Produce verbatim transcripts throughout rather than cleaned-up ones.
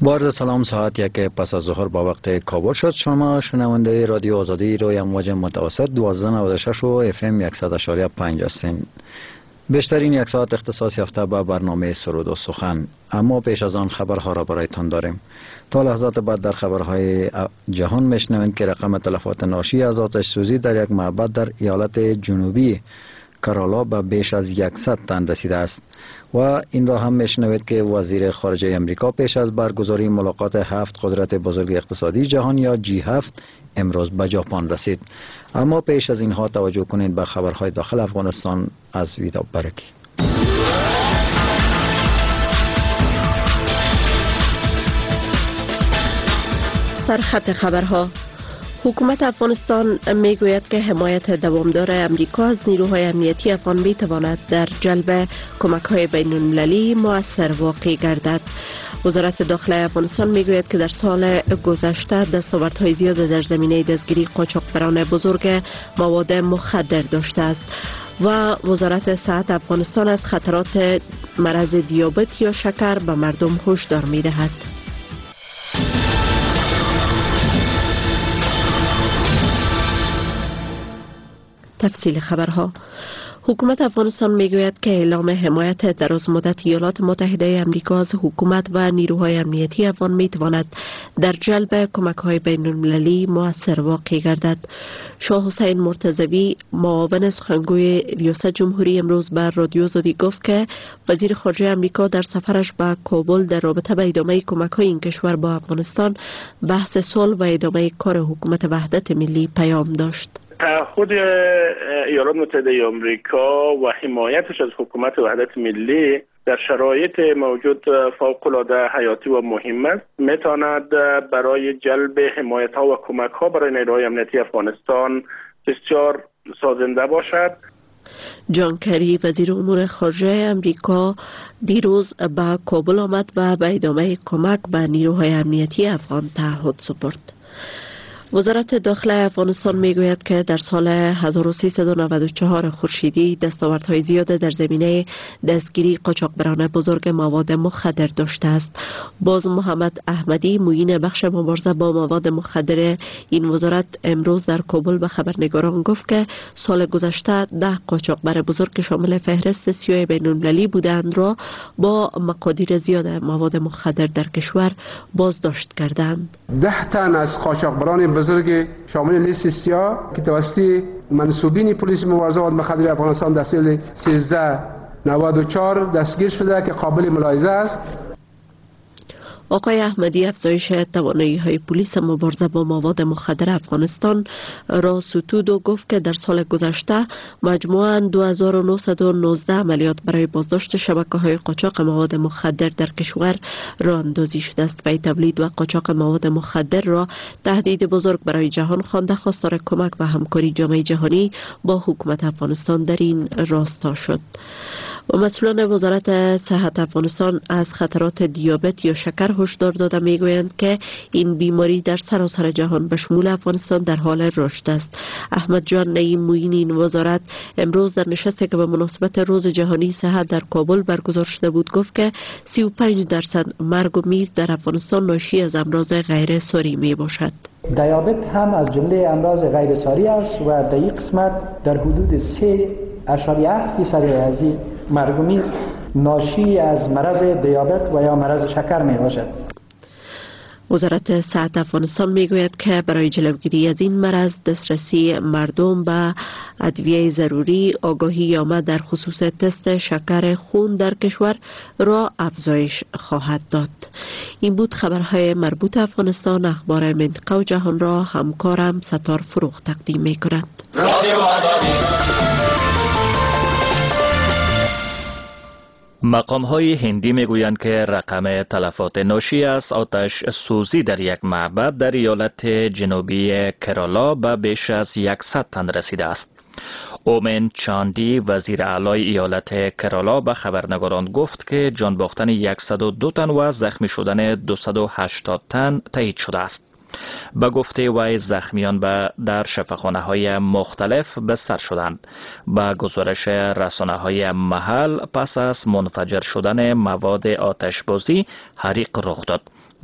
بارد سلام، ساعت یک پس از ظهر با وقت کابل شد. شما شنونده رادیو آزادی روی امواج متوسط دوازده نود و شش و اف ام صد و یک و پنج هستین. بیشترین یک ساعت اختصاص یافته به برنامه سرود و سخن، اما پیش از آن خبرها را برایتان داریم. تا لحظات بعد در خبرهای جهان میشنوید که رقم تلفات ناشی از آتش سوزی در یک معبد در ایالت جنوبی کرالا به بیش از صد تن رسیده است و این را هم میشنوید که وزیر خارجه امریکا پیش از برگزاری ملاقات هفت قدرت بزرگ اقتصادی جهان یا جی هفت امروز به ژاپن رسید. اما پیش از اینها توجه کنید به خبرهای داخل افغانستان از ویدا برکی. سرخط خبرها: حکومت افغانستان میگوید که حمایت دوامدار امریکا از نیروهای امنیتی افغان میتواند در جلب کمک‌های بین‌المللی مؤثر واقع گردد. وزارت داخلی افغانستان میگوید که در سال گذشته دستاوردهای زیاد در زمینه دستگیری قاچاقبران بزرگ مواد مخدر داشته است و وزارت صحت افغانستان از خطرات مرض دیابت یا شکر به مردم هشدار میدهد. تفصیل خبرها: حکومت افغانستان میگوید که اعلام حمایت دراز مدت ایالات متحده آمریکا از حکومت و نیروهای امنیتی افغان میتواند در جلب کمک‌های بین‌المللی مؤثر واقع گردد. شاه حسین مرتضوی معاون سخنگوی ریاست جمهوری امروز بر رادیو آزادی گفت که وزیر خارجه آمریکا در سفرش به کابل در رابطه به ادامه کمک‌های این کشور با افغانستان بحث صلح و ادامه کار حکومت وحدت ملی پیام داشت. خود ایالات متحده آمریکا و حمایتش از حکومت وحدت ملی در شرایط موجود فوق‌العاده حیاتی و مهم است، میتواند برای جلب حمایت ها و کمک ها برای نیروهای امنیتی افغانستان بسیار سازنده باشد. جان کری وزیر امور خارجه امریکا دیروز به کابل آمد و به ادامه کمک به نیروهای امنیتی افغان تعهد سپرد. وزارت داخلی افغانستان میگوید که در سال هزار و سیصد و نود و چهار خورشیدی دستاوردهای زیاد در زمینه دستگیری قاچاقبران بزرگ مواد مخدر داشته است. باز محمد احمدی معین بخش مبارزه با مواد مخدر این وزارت امروز در کابل به خبرنگاران گفت که سال گذشته ده قاچاقبر بزرگ شامل فهرست سیاه بین‌المللی بودند را با مقادیر زیاد مواد مخدر در کشور بازداشت کردند. ده تن از قاچاقبران بزرگ شامل لیست سیاه که توسط منصوبین پلیس مبارزه با مخدر افغانستان در سال سیزده نود و چهار دستگیر شده که قابل ملاحظه است. آقای احمدی افزایش توانایی‌های پلیس مبارزه با مواد مخدر افغانستان را ستود و گفت که در سال گذشته مجموعاً دو هزار و نهصد و نوزده عملیات برای بازداشت شبکه‌های قاچاق مواد مخدر در کشور راه اندازی شده است و تولید و قاچاق مواد مخدر را تهدید بزرگ برای جهان خوانده خواستار کمک و همکاری جامعه جهانی با حکومت افغانستان در این راستا شد. و مسئولان وزارت صحت افغانستان از خطرات دیابت یا شکر هشدار داده میگویند که این بیماری در سراسر جهان به شمول افغانستان در حال رشد است. احمد جان نعیم معین این وزارت امروز در نشستی که به مناسبت روز جهانی صحت در کابل برگزار شده بود گفت که سی و پنج درصد مرگ و میر در افغانستان ناشی از امراض غیر ساری می باشد. دیابت هم از جمله امراض غیر ساری است و در این قسمت در حدود سه اشاریه هفت فیصد از مرگ و میر ناشی از مرض دیابت و یا مرض شکر می باشد. وزارت صحت افغانستان میگوید که برای جلوگیری از این مرض دسترسی مردم به ادویه ضروری، آگاهی آمد در خصوص تست شکر خون در کشور را افزایش خواهد داد. این بود خبرهای مربوط افغانستان. اخبار منطقه و جهان را همکارم ستار فروغ تقدیم می کند. مقام‌های هندی میگویند که رقم تلفات ناشی از آتش سوزی در یک معبد در ایالت جنوبی کرالا به بیش از صد تن رسیده است. اومن چاندی وزیر اعلی ایالت کرالا به خبرنگاران گفت که جان باختن صد و دو تن و زخمی شدن دویست و هشتاد تن تایید شده است. به گفته وی زخمیان به در شفاخانه های مختلف بستر شدند. به گزارش رسانه های محل پس از منفجر شدن مواد آتشبازی حریق رخ داد.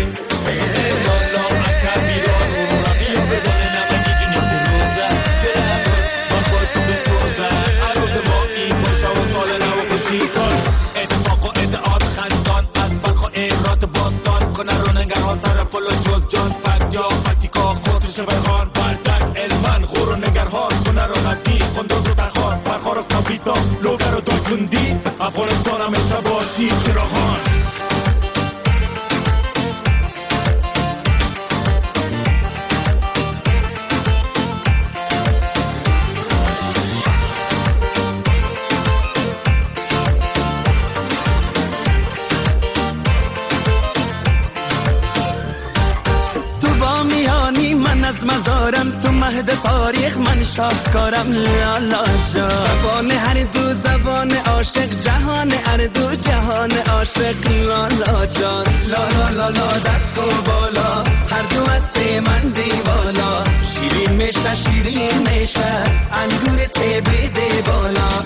مزارم تو مهد تاریخ من شاهکارم لالا جان زبان هر دو زبان عاشق جهان هر دو جهان عاشق لالا جان لالا لالا دست و بالا هر دو هست من دیوالا شیرین میشه شیرین میشه انگور سه بده بالا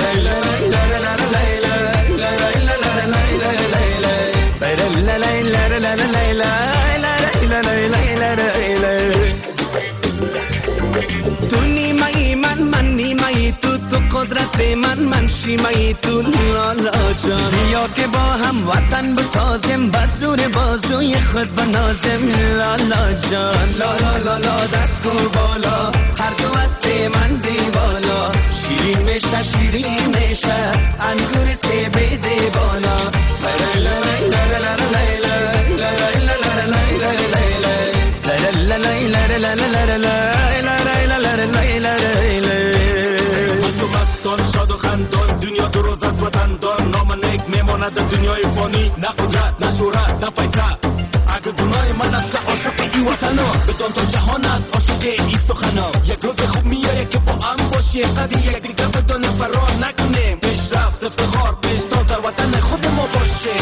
تو نیمه‌ای من من نیمه‌ای تو تو قدرت من من شیمه‌ای تو لالا جان یا که با هم وطن بسازیم بزور بازوی خود بنازیم لالا جان لالا لالا دست کو بالا هر دو هست من دیوالا شیرین میشه شیرین میشه انگور سه بده بالا دنیای فانی نه قدرت نه شهرت نه پیسه اگه دنیای من است عاشق این وطنا بدون تا جهان است عاشق این سخنا یک روز خوب میایه که با هم باشی قدی یک دیگه بدون فرار نکنیم پیشرفت افتخار پیشتاز در وطن خود ما باشه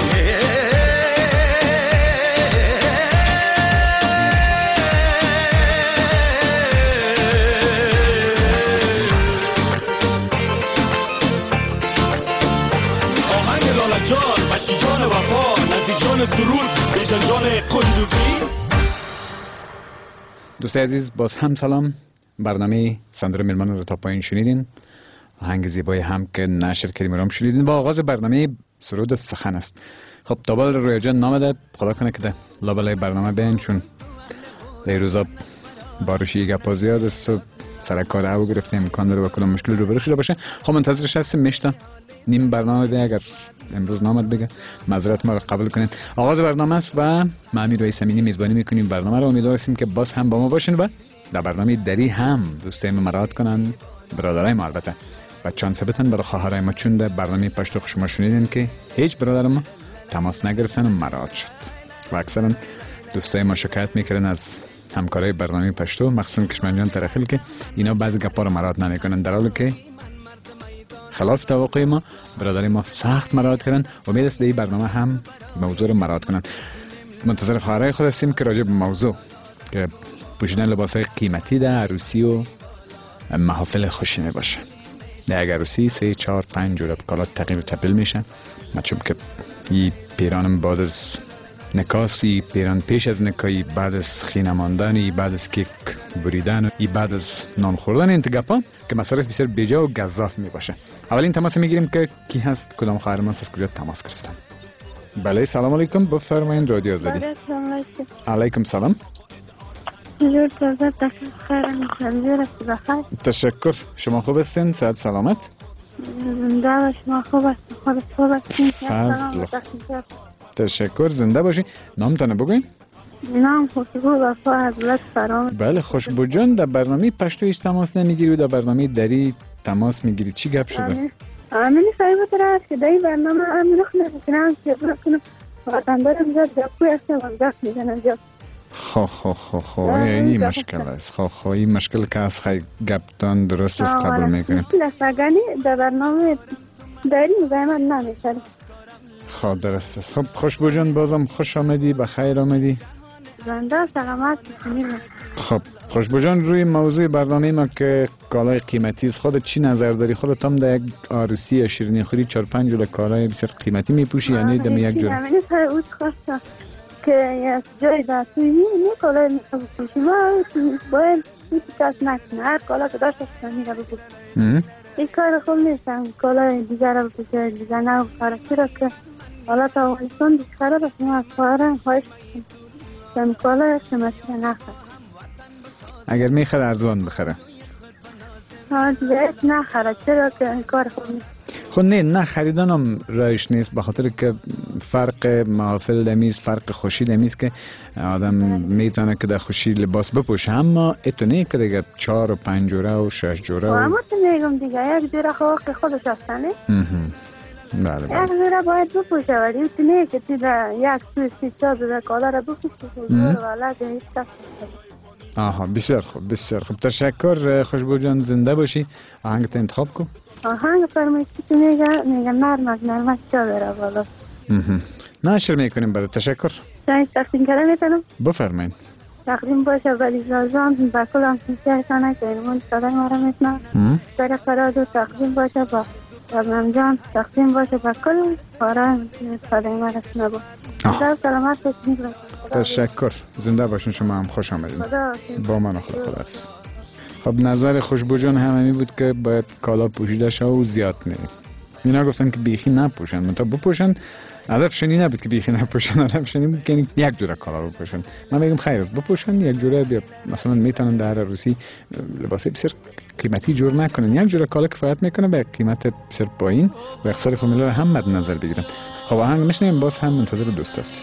دوستای عزیز باز هم سلام. برنامه صندوق میلمانان رو تا پایین شنیدین، آهنگ زیبای هم که نشر کریم رام شنیدین و آغاز برنامه سرود سخن است. خب تابال رویا جان نامده، خدا کنه که ده لابلای برنامه بین، چون در روزا بارشی گپا زیاد است و سر کار هوا گرفته امکان داره با کدام مشکل روبرو شده باشه. خب منتظرش هستیم میشتم نیم برنامه ده، اگر امروز نامد بگه معذرت ما رو قبول کنین. آغاز برنامه است و ما امیر رئیس امینی میزبانی میکنیم برنامه رو. امیدواریم که باز هم با ما باشین و در برنامه دری هم دوستای ما مراعات کنن، برادرای ما البته، و چانس بتن برای خواهرای ما، چون در برنامه پشتو شما شنیدین که هیچ برادر ما تماس نگرفتن و مراعات شد و اکثرا دوستای ما شکایت میکردن از همکارای برنامه پشتو، مخصوصا کشمنجان ترخیل، که اینا بعضی گپا رو مراعات نمیکنن، در حالی که خلاف توقع ما برادری ما سخت مراعات کردن. امید است این برنامه هم موضوع رو مراعات کنن. منتظر خواهرای خود هستیم که راجع به موضوع که پوشیدن لباسای قیمتی در عروسی و محافل خوشینه باشه. در اگر عروسی سه چهار پنج جور کالا تغییر و تبدیل میشه، چون که این پیرانم بعد از نکاسی، پیران پیش از نکایی، بعد از خینه ماندن، بعد از کیک بریدن و بعد از نان خوردن، این گپا که مصارف بسیار بیجا و گزاف می باشه. اولین تماس میگیریم که کی هست، کدام خواهر ما از کجا تماس گرفتن. بله سلام علیکم، بفرمایید رادیو آزادی. علیکم سلام. جور تازه بخیر. تشکر، شما خوب هستین؟ صحت سلامت؟ زنده شما خوب هستین؟ خود خوب هستین؟ فضل. تشکر، زنده باشی. نامتانه بگوین؟ نام خوشبو وفا حضرت فرام. بله خوشبو جان، در برنامه پشتو هیچ تماس نمیگیری و در برنامه دری تماس میگیری، چی گپ شده؟ امینی صاحب تر است که در این برنامه امینو خنم که برکنم وطن دارم زد گپوی هستم و گپ میزنم جا. خو خو خو خو این مشکل است. خو خو این مشکل که از خیلی گپتان درست است قبول میکنیم. مشکل است اگرنی در برنامه داری زحمت نمیشه. خب درست است. خب خوشبو جان بازم خوش آمدی، بخیر آمدی. زنده سلامت باشین. خب خوشبو جان، روی موضوع برنامه ما که کالای قیمتی است، خودت چی نظر داری؟ خودت هم در یک عروسی یا شیرینی خوری چهار پنج جور کالای بسیار قیمتی میپوشی یعنی دم یک جور؟ من سر اوت خواستم که یک جای دستویی نه کالای میپوشی، ما باید هیچ کس نکنه، هر کالا که داشت است میره بپوشی. این کار خوب نیستم کالای دیگر رو بپوشه، دیگر نه بخوره، چرا که حالا تا افغانستان بیشتره بس ما از خواهرم خواهش کنم کالای قیمتی رو نخوره. اگر میخره ارزان بخره؟ ها دیگه نخره، چرا که این کار خوب نیست. خب نه نه خریدن هم رایش نیست، به خاطر که فرق محافل دمیست، فرق خوشی دمیست که آدم میتونه که در خوشی لباس بپوشه، اما اتونه که دیگه چهار و پنج جوره و شش جوره و اما تو میگم دیگه یک جوره خواه خودش هستنه. بله بله. یک جوره باید بپوشه ولی اتونه که تو در یک سوی سی چار جوره کالا را بپوشه جوره والا که هیچ کس آها بسیار خوب بسیار خوب. تشکر خوشبو جان، زنده باشی. آهنگت انتخاب کن. آهنگ فرمایید که میگه میگه نرمک نرمک چا داره بالا. نشر میکنیم برای تشکر. جایی تقدیم کردن میتونم؟ بفرمایید. تقدیم باشه ولی لازم با کل همسیسه کنه که من صدای ما را میشنم. برای فراد و تقدیم باشه با ربنم جان، تقدیم باشه با کل کاره صدای ما را شنبا. خدا سلامت باشید. تشکر، زنده باشین. شما هم خوش آمدین. با من خدا خداحافظ. خب نظر خوشبو جان هم همی بود که باید کالا پوشیده شو و زیاد نه. اینا گفتن که بیخی نپوشن، منتها بپوشن. هدفشون این نبود که بیخی نپوشن، هدفشون این بود که یک جوره کالا بپوشن. من میگم خیر است بپوشن یک جوره، بیا مثلا میتونن در روسی لباس بسیار قیمتی جور نکنن، یک جوره کالا کفایت میکنه به قیمت بسیار پایین و اقتصاد فامیلی رو هم مد نظر بگیرن. خب آهنگ میشنیم، باز هم منتظر دوست است.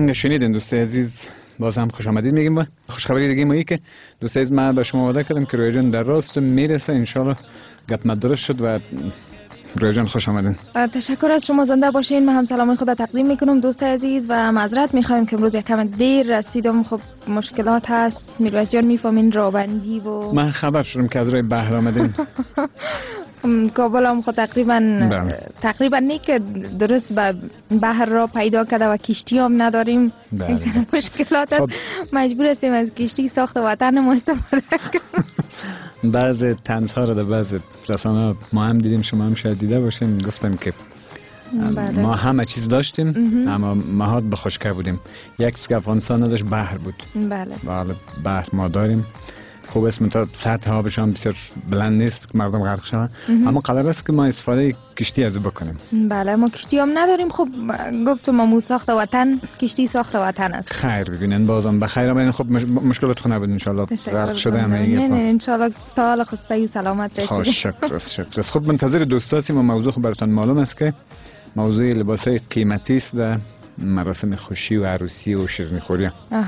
آهنگ شنیدین دوستای عزیز، باز هم خوش آمدید میگیم. و خوشخبری دیگه ما که دوستای عزیز من به شما وعده کردم که رویا جان در راست میرسه ان شاء الله. گپ درست شد و رویا جان خوش آمدین. تشکر از شما، زنده باشین. من هم سلام خود تقدیم میکنم دوستای عزیز و معذرت میخوایم که امروز یکم دیر رسیدم. خب مشکلات هست، میرویس جان میفهمین، رابندی و من خبر شدم که از راه بحر آمدین. کابل هم خود تقریبا بله. تقریبا نه که درست به بحر را پیدا کرده و کشتی هم نداریم. بله. مشکلات خب. مجبور هستیم از کشتی ساخت وطن ما استفاده کنیم. بعض طنزها رو در بعض رسانه‌ها ما هم دیدیم، شما هم شاید دیده باشین. گفتم که بله. ما همه چیز داشتیم امه. اما مهات به خشکی بودیم. یک چیز که افغانستان نداشت بحر بود. بله. بله بحر ما داریم. خوب است تا سطح آبش هم بسیار بلند نیست که مردم غرق شوند، اما قرار است که ما استفاده کشتی از بکنیم. بله ما کشتی هم نداریم. خب گفتم ما ساخت وطن، کشتی ساخت وطن است. خیر ببینن بازم بخیر آمدین. خب مشکلات خو نبود ان شاء الله. غرق شده همه. نه نه ان شاء الله تا حال خسته و سلامت رسید. خوش شکر شکر. خب منتظر دوست هستیم و موضوع خو براتون معلوم است که موضوع لباسای قیمتی است در مراسم خوشی و عروسی و شیرینی خوری. آها.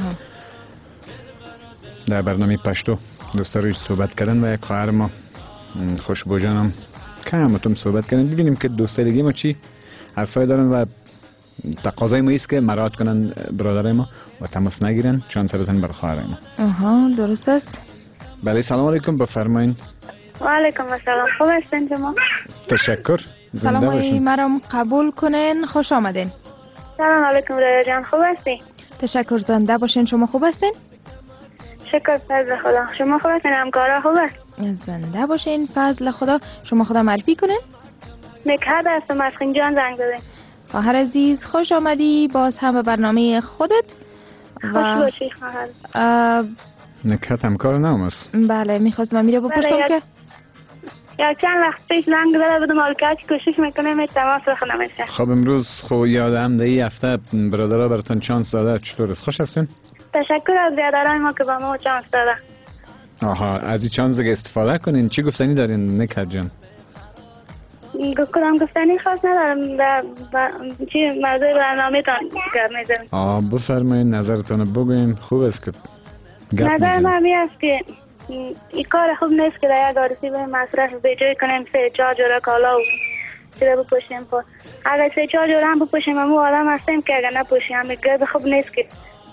در برنامه پشتو دوستا روی صحبت کردن و یک خواهر ما خوشبو جانم کم اتم صحبت کردن. ببینیم که دوستا دیگه ما چی حرفای دارن و تقاضای ما ایست که مراعات کنن برادرای ما و تماس نگیرن چون سرتون بر خواهر ما. آها درست است. بله سلام علیکم بفرمایید. و علیکم السلام. خوب هستین شما؟ تشکر. سلام علیکم مرام قبول کنین. خوش آمدین. سلام علیکم رویا جان. خوب هستی؟ تشکر. زنده باشین. شما خوب هستین؟ شکر فضل خدا. شما خوب هستین؟ همکارا خوب است؟ زنده باشین. فضل خدا. شما خدا معرفی کنین. نکهت هستم از خنجان زنگ زدین. خواهر عزیز خوش آمدی باز هم به برنامه خودت. خوش و... باشی خواهر. نکهت همکار نام است. بله میخواستم میره بپرسم که یا چند وقت پیش زنگ زده بودم حالکات کوشش میکنم تماس بخونه نمیشه. خب امروز خو یادم دهی هفته برادرها براتون چانس داده. چطور است؟ خوش هستین؟ تشکر از برادرای ما که با ما چانس داده. آها از این چانس دیگه استفاده کنین. چی گفتنی دارین نکهت جان؟ کدام گفتنی خاص ندارم. در چی موضوع برنامه تان گپ میزنم. آه بفرمایید نظرتون بگوین. خوب است که نظر من می است که این کار خوب نیست که در یک عروسی به مصرف به جای کنیم سه چهار جوره کالا و چیزا بپوشیم. خب اگر سه چهار جوره هم بپوشیم ما آدم هستیم که اگر نپوشیم هم گرد خوب نیست که.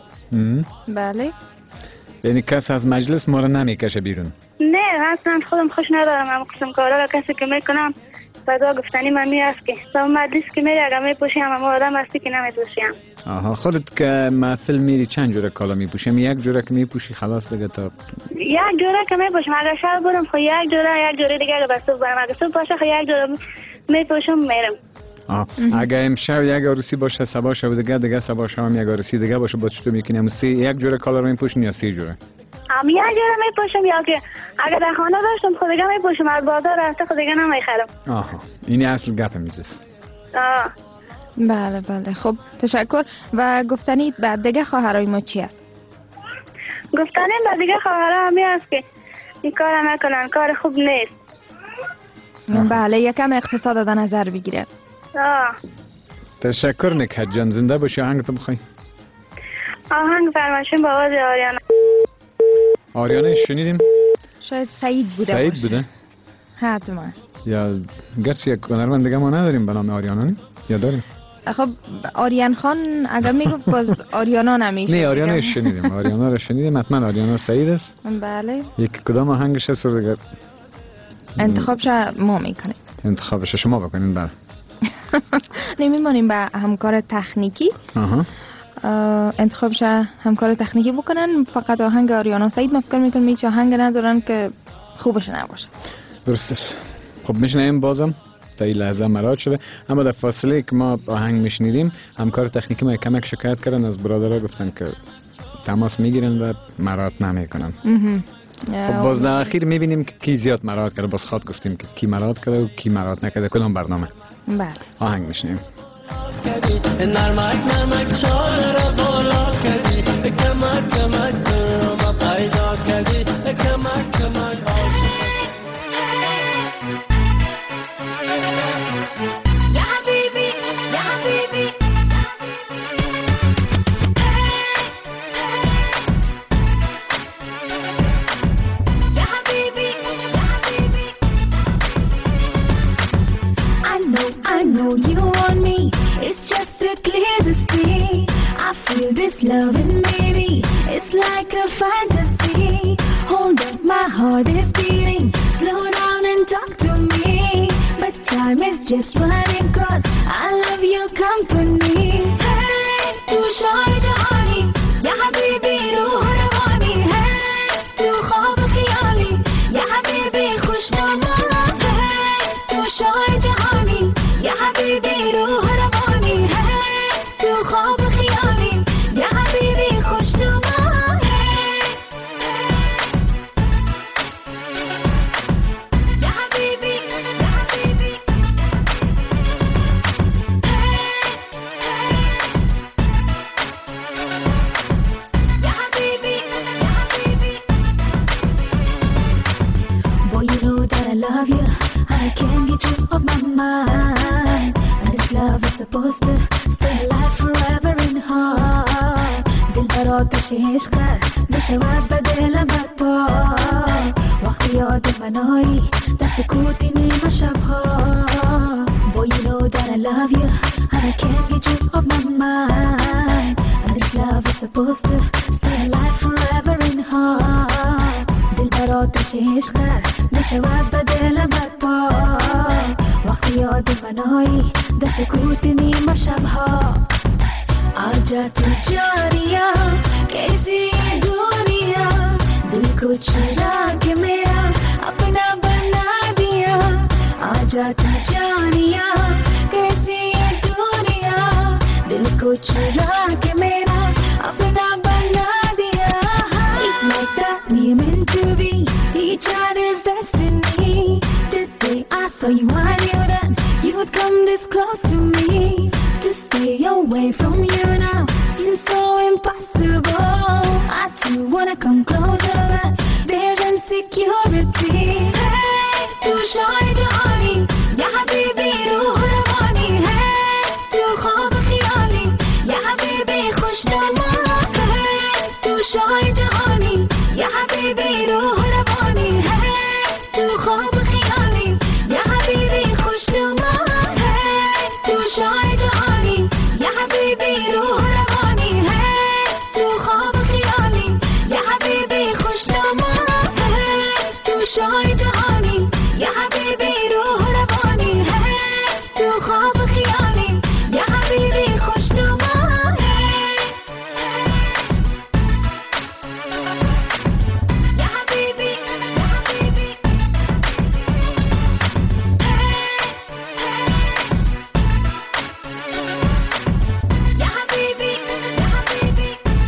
بله یعنی کس از مجلس ما رو نمیکشه بیرون؟ نه اصلا خودم خوش ندارم. هم قسم کارا را کسی که میکنم بعدا گفتنی من می است که تو مجلس که میری اگر میپوشیم اما آدم هستی که نمیپوشیم. آها خودت که محفل میری چند جوره کالا میپوشیم؟ یک جوره که میپوشی خلاص دیگه تا یک جوره که میپوشم. اگر شب برم خو یک جوره یک جوره دیگه اگر بسوب برم اگر صبح باشه خو یک جوره میپوشم میرم. آه اگر امشب یک عروسی باشه صبح شب دیگه دیگه صبح شام یک عروسی دیگه باشه با چطور میکنیم سه یک جوره کالا رو میپوشین یا سه جوره؟ هم یک جوره میپوشم یا که اگر در خانه داشتم خود دیگه میپوشم از بازار رفته خود دیگه نمیخرم. آها اینی اصل گپ میزست. آه بله بله خب تشکر. و گفتنی بعد دیگه خواهرای ما چی است؟ گفتنی بعد دیگه خواهرای می است که این کار نکنن کار خوب نیست. بله یکم اقتصاد در نظر بگیرن. آه تشکر نکهت جان. زنده باشی. آهنگ تو بخوای؟ آهنگ فرمایشون با آواز آریانا. آریانا شنیدیم؟ شاید سعید بوده سعید باشه. بوده؟ حتما. یا گرچه یک هنرمند دیگه ما نداریم به نام آریانا نی؟ یا داریم؟ خب آریان خان اگر میگفت باز آریانا نمیشه. نه آریانا شنیدیم. آریانا رو شنیدیم حتما. آریانا سعید است. بله یک کدام آهنگش هست رو انتخابش ما میکنیم. انتخابش شما بکنین. بله نمیمانیم به همکار تکنیکی. آها انتخابش همکار تکنیکی بکنن. فقط آهنگ آریانا سعید مفکر میکنم هیچ آهنگ ندارن که خوبش نباشه. درست است. خب میشنیم بازم تا این لحظه مراد شده. اما در فاصله که ما آهنگ میشنیدیم همکار تکنیکی ما کمک شکایت کردن از برادرها گفتن که تماس میگیرن و مراد نمیکنن. خب باز در اخیر میبینیم که کی زیاد مراد کرده. باز خود گفتیم که کی مراد کرده و کی مراد نکرده. کدام برنامه؟ بله آهنگ میشنیم. نرمک نرمک چادر بالا کردی کمک کمک سرم پیدا کردی کمک کمک عاشق یا حبیبی یا حبیبی loving baby, it's like a fantasy. Hold up, my heart is beating. Slow down and talk to me. But time is just running 'cause I love your company. Hey, tu shoy jahani, ya habibi ruh rawani. Hey, tu khwab khayali, ya habibi khushnama. Hey, tu shoy jahani, ya habibi ruh rawani. Hey, tu khwab khayali, ya habibi khushnama. عشق بشود بدل برپا وقتی یاد منایی در سکوت نیمه شبها. Boy, you know that I love you and I can't get you off my mind. And this love is supposed to stay alive forever in heart. دل بر آتش عشق بشود بدل برپا وقتی یاد منایی در سکوت نیمه شبها. आजा तू जानिया कैसी दुनिया दिल को चुरा के मेरा अपना बना दिया. आजा तू जानिया कैसी दुनिया दिल को चुरा के मेरा अपना बना दिया. It's like that we meant to be each other's destiny. The day I saw you I knew that you would come this close to me. To stay away from you now seems so impossible. I too wanna come closer but there's insecurity. Hey, tu shoy jahani, ya habibi ruh rawani. Hey, tu khwab khayali, ya habibi khushnama. Hey, tu shoy jahani, ya habibi ruh rawani. Hey, tu khwab khayali, ya habibi khushnama. Hey, tu shoy jahani, ya habibi ruh rawani. Hey, tu khwab khayali, ya habibi khushnama. Hey, tu shoy jahani, ya habibi ruh rawani. Hey, tu khwab khayali, ya habibi khushnama. Ya habibi, ya habibi. Ya habibi, ya habibi.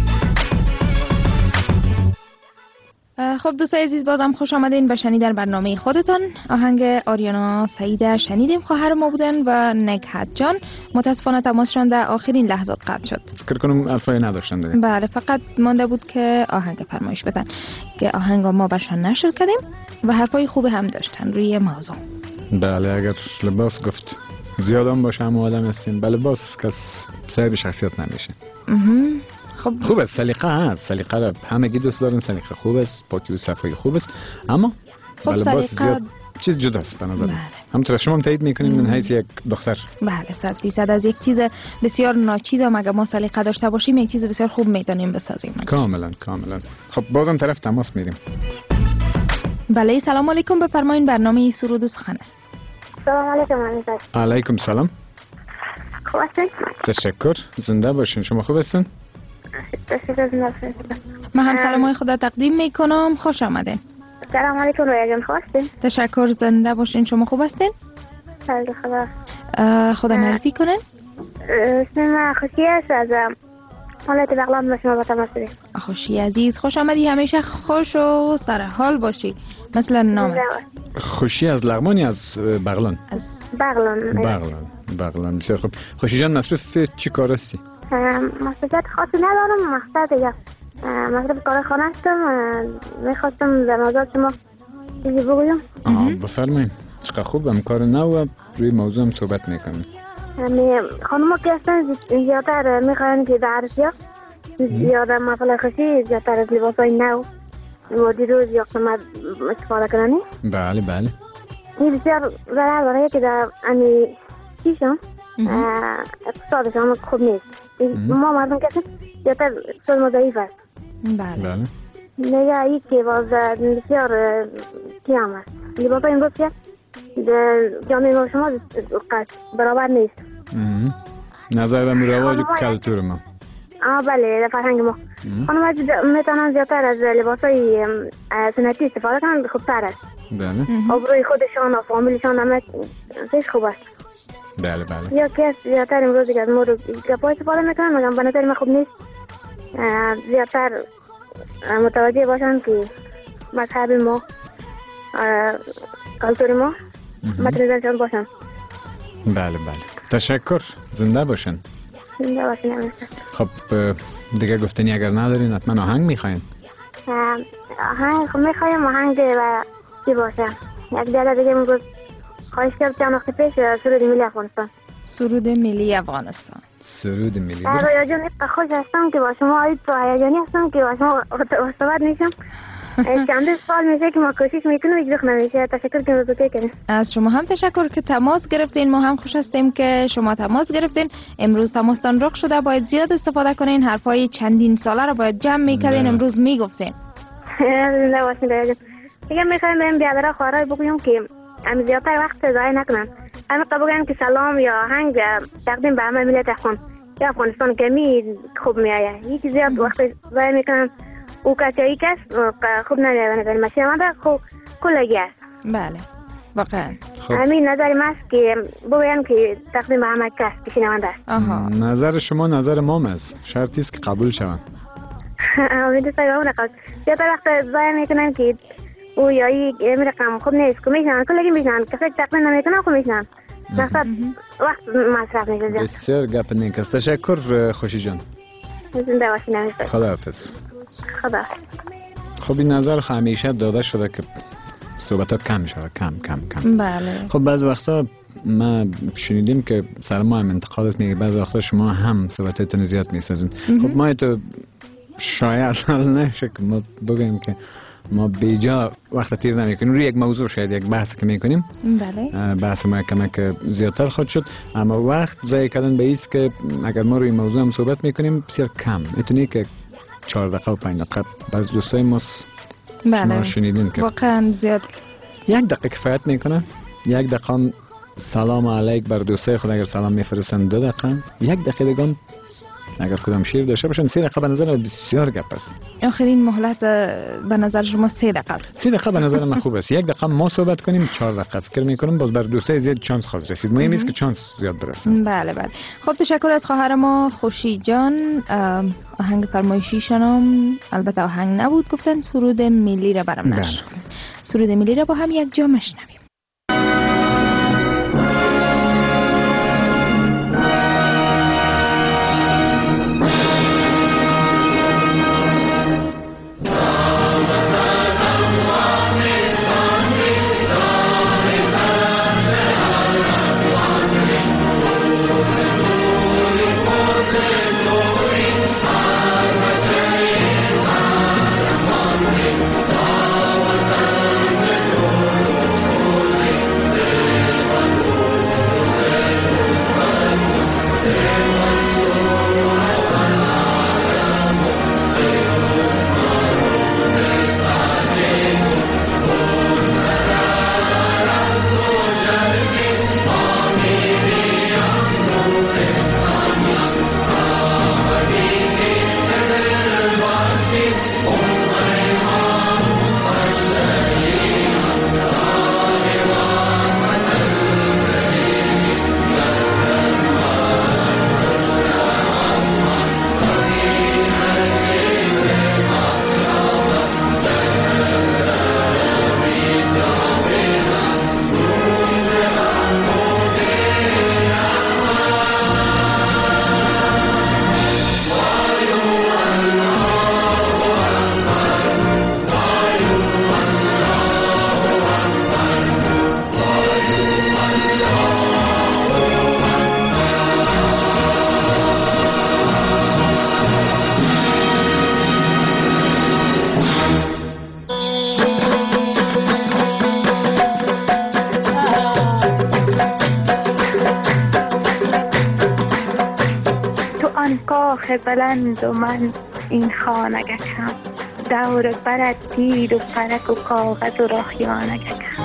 خب دوستای عزیز بازم خوش آمدین به شنیدن برنامه خودتان. آهنگ آریانا سعید شنیدیم، خواهر ما بودن و نکهت جان. متاسفانه تماسشان در آخرین لحظات قطع شد. فکر کنم الفای نداشتن داریم. بله، فقط مانده بود که آهنگ فرمایش بدن که آهنگ ما بهشان نشر کردیم و حرفای خوب هم داشتن روی موضوع. بله، اگر لباس گفت زیادم باشه هم آدم هستیم. بله، لباس کس صاحب شخصیت نمیشه. خب خوب است، سلیقه هست، سلیقه را همگی دوست دارن، سلیقه خوب است، پاکی و صفایی خوب است، اما خب لباس سلیقه زیاد چیز جداست به نظر. بله. همونطور شما هم تایید میکنین من حیث یک دختر. بله، صد فیصد از یک چیز بسیار ناچیز هم اگه ما سلیقه داشته باشیم یک چیز بسیار خوب میدانیم بسازیم. کاملا کاملا. خب بازم طرف تماس میریم. بله، سلام علیکم، بفرمایید. برنامه سرود و سخن است. سلام علیکم. علیکم سلام. خوب هستین؟ تشکر، زنده باشین. شما خوب هستین؟ تشکر. زنده باشین. من هم سلامای خدا تقدیم میکنم. خوش آمدین. سلام علیکم رویا جان، خوب هستین؟ تشکر، زنده باشین. شما خوب هستین؟ خیلی خدا. خدا معرفی کنین. اسم من خوشی است، از حالت بغلان به شما با تماس داریم. خوشی عزیز، خوش آمدی. همیشه خوش و سر حال باشی مثل نامت. خوشی از لغمانی از بغلان؟ از بغلان. بغلان بغلان بسیار خوب. خوشی جان، مصروف چی کار هستی؟ مصروفیت خاصی ندارم، مقصد دیگه مصروف کار خانه هستم. میخواستم در موضوع شما چیزی بگویم. آه بفرمایید. چقدر خوب، هم کار نو روی موضوع هم صحبت میکنیم. خانم که هستن زیادتر میخواین که در عرض زیادتر مفعول خوشی زیادتر از لباس های نو و دیروز یا قسمت استفاده کننی. بله بله. این بسیار ضرر برای که در امی چیشم اقتصادشان خوب نیست. ما مردم کسی زیادتر اقتصاد ما ضعیف است. بله. نگه ای که باز بسیار کم است. لباس امروز که جامعه ما شما برابر نیست. نظر به رواج کلتور ما. آه بله، فرهنگ ما. خانم میتونن زیادتر از لباسای سنتی استفاده کنن، خوبتر است. بله. آبروی خودشان و فامیلشان همه پیش خوب است. بله بله. یا کس زیادتر امروز دیگه از مورد گپای استفاده میکنن، مگم به نظر من خوب نیست. زیادتر متوجه باشن که مذهب ما، کلتور ما متنظرشان باشن. بله بله. تشکر. زنده باشن. زنده باشن. همیشه. خب دیگه گفتنی اگر ندارین حتما آهنگ میخواین؟ آهنگ خب میخوایم آهنگ و چی باشه. یک دیگه دیگه امروز خواهش کرد چند وقت پیش سرود ملی افغانستان. سرود ملی افغانستان. سرود ملی. رویا جان خوش هستم که با شما آید تو هیجانی هستم که با شما صحبت میشم. چند سال میشه که ما کوشش میکنیم هیچ وقت نمیشه. تشکر که مزوده کنیم. از شما هم تشکر که تماس گرفتین. ما هم خوش هستیم که شما تماس گرفتین. امروز تماستان رخ شده، باید زیاد استفاده کنین. حرفای چندین ساله رو باید جمع میکردین، امروز میگفتین. نه واسه رویا جان دیگه میخوایم بریم بیادر خوارای بگویم که هم زیادتر وقت ضایع نکنن. همه بگویم که سلام یا آهنگ تقدیم به همه ملت افغان یا افغانستان که می خوب میآید. یکی زیاد وقت ضایع میکنن او کسی کس خوب نمیاد. نظر من شما خوب کلگی است. بله واقعا همین نظر من است که بگویم که تقدیم به همه کس بشنونده است. آها. نظر شما نظر ما است، شرطی است که قبول شوند. امید است که اون رقم زیادتر وقت ضایع میکنن که او یا یک رقم خوب نیست که میشنن کلگی میشنن کسی تقدیم نمیکنن خوب میشنن. مقصد وقت مصرف میشه. بسیار گپ نیک است. تشکر خوشی جان. زنده باشین. همیشه. خداحافظ. خدا. خب این نظر همیشه داده شده که صحبت ها کم شده، کم کم کم. بله. خب بعض وقتا ما شنیدیم که سر ما هم انتقاد است، میگه بعض وقتا شما هم صحبتاتون زیاد میسازین. خب ما تو شاید نشه که ما بگیم که ما بیجا وقت تیر نمیکنیم روی یک موضوع، شاید یک بحث که میکنیم. بله. بحث ما کمک زیادتر خود شد، اما وقت ضایع کردن به ایست که اگر ما روی موضوع هم صحبت میکنیم بسیار کم میتونی که چهار دقیقه و پنج دقیقه. بعض دوستای ما بله. شنیدین که واقعا زیاد یک دقیقه کفایت میکنه. یک دقیقه سلام علیک بر دوستای خود اگر سلام میفرستن، دو دقیقه، یک دقیقه دیگه اگر کدام شیر داشته باشن، سه دقیقه به نظر بسیار گپ است. آخرین مهلت به نظر شما سه دقیقه. سه دقیقه به نظر من خوب است. یک دقیقه ما صحبت کنیم، چهار دقیقه فکر میکنم باز بر دوستای زیاد چانس خواهد رسید. مهم است که چانس زیاد برسه. بله بله. خب تشکر از خواهر ما خوشی جان. آهنگ فرمایشی شنم البته آهنگ نبود، گفتن سرود ملی را برام نشر کن. سرود ملی را با هم یک جا مشنویم. Oh شاخ بلند و من این خانگکم، دور برد تیر و پرک و کاغذ و راخیانگکم.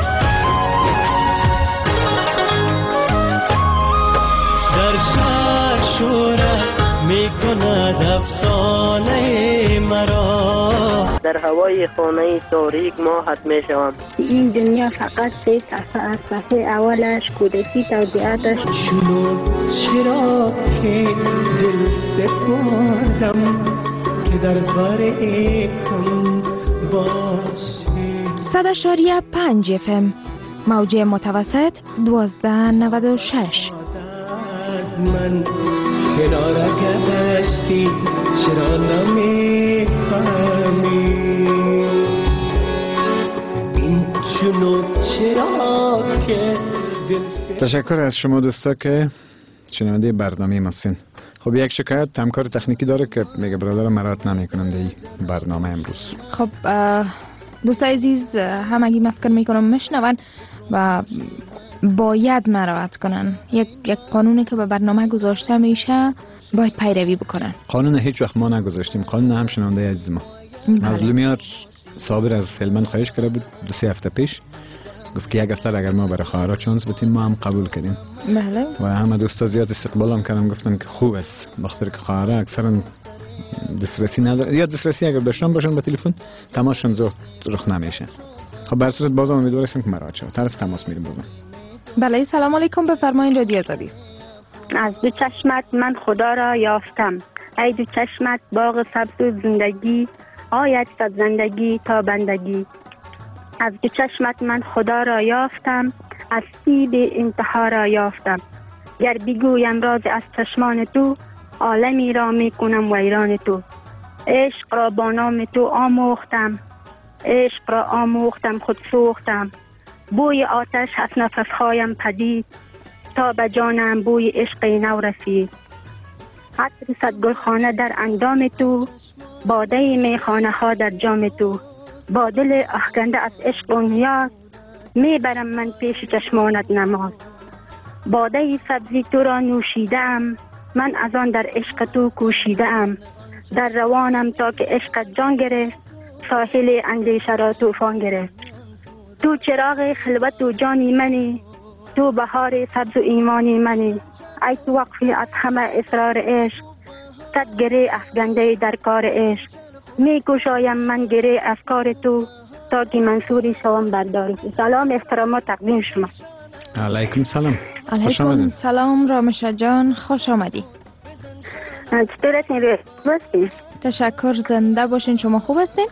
در شهر شورت می کند افسانه مرا، در هوای خانه تاریک ماهت می شوم. این دنیا فقط سه صفحه از صفحه اولش کودکی توضیحاتش. چونو چرا که دل سپردم که در غریبم باشه. صد اشاریه پنج اف ام موجه متوسط دوازده نود و شش. از من کنار گشتی چرا نمیفهمی این چونو چرا که دل. تشکر از شما دوستا که شنونده برنامه ماستین. خب یک شکایت همکار تکنیکی داره که میگه برادرم مرات نمیکنم دی برنامه امروز. خب دوستای عزیز هم اگه مفکر میکنم میشنون و باید مراعات کنن. یک یک قانونی که به برنامه گذاشته میشه باید پیروی بکنن. قانون هیچ وقت ما نگذاشتیم، قانون هم شنونده عزیز ما. مظلومیار صابر از هلمند خواهش کرده بود دو سه هفته پیش، گفت که یک هفته اگر ما برای خواهرها چانس بتیم ما هم قبول کردیم. بله. و همه دوستا زیاد استقبال هم کردم، گفتن که خوب است بخاطر که خواهرها اکثرا دسترسی نداره، یا دسترسی اگر داشتن باشن به تلفن تماسشون زود رخ نمیشه. خب بر صورت بازم امیدوار هستیم که مراجعه شود. طرف تماس میریم بازم. بله سلام علیکم، بفرمایید رادیو آزادی است. از دو چشمت من خدا را یافتم، ای دو چشمت باغ سبز و زندگی، آید صد زندگی تا بندگی. از دو چشمت من خدا را یافتم، از سیب انتها را یافتم. گر بگویم راز از چشمان تو، عالمی را میکنم ویران تو. عشق را با نام تو آموختم، عشق را آموختم خود سوختم. بوی آتش از نفسهایم پدید، تا به جانم بوی عشق نو رسید. عطر صد گلخانه در اندام تو، باده میخانه ها در جام تو. با دل افکنده از عشق و نیاز، میبرم من پیش چشمانت نماز. باده سبزی تو را نوشیدم، من از آن در عشق تو کوشیدم. در روانم تا که عشقت جان گرفت، ساحل اندیشه را طوفان گرفت. تو چراغ خلوت و جانی منی، تو بهار سبز و ایمانی منی. ای تو وقفی از همه اصرار عشق، صد گره افگنده در کار عشق. می گشایم من گره از کار تو، تا که منصوری شوم بردار. سلام احترامات تقدیم شما. علیکم سلام. علیکم سلام رامشه جان، خوش آمدی. چطور هستین؟ خوب تشکر، زنده باشین. شما خوب هستین؟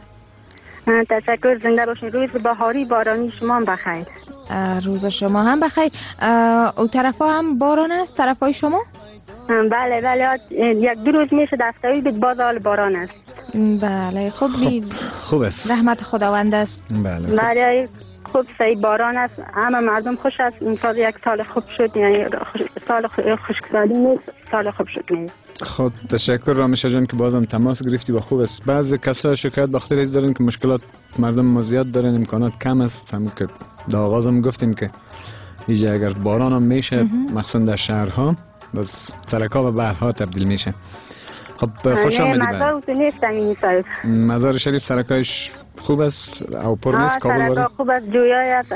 تشکر، زنده باشین. روز بهاری بارانی شما هم بخیر. روز شما هم بخیر. او طرف هم باران است؟ طرف های شما؟ بله بله، یک دو روز میشه دفتری بود باز حال باران است. بله خب خوب است، رحمت خداوند است. بله بله خوب سی باران است، همه مردم خوش است. این سال یک سال خوب شد، یعنی سال خشکسالی نیست، سال خوب شد نیست. خب تشکر رامشه جان که بازم تماس گرفتی و خوب است. بعضی کسا شکایت بخاطر از دارن که مشکلات مردم ما زیاد دارن، امکانات کم است. هم که در آغاز هم گفتیم که اینجا اگر باران هم میشه مخصوصا در شهرها، بس سرکا و بحرها تبدیل میشه. خب خوش آمدی. مزار تو نیستم این سال. مزار شریف سرکایش خوب است او پر نیست؟ کابل واری خوب است، جویای است